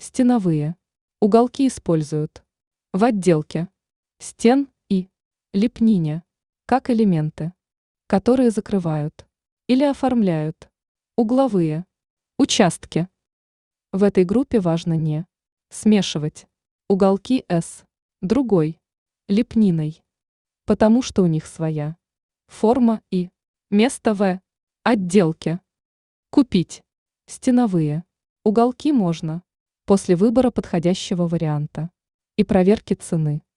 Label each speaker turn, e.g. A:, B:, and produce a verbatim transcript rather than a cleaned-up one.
A: Стеновые. Уголки используют в отделке стен и лепнине как элементы, которые закрывают или оформляют угловые участки. В этой группе важно не смешивать уголки с другой лепниной, потому что у них своя форма и место в отделке. Купить стеновые уголки можно после выбора подходящего варианта и проверки цены.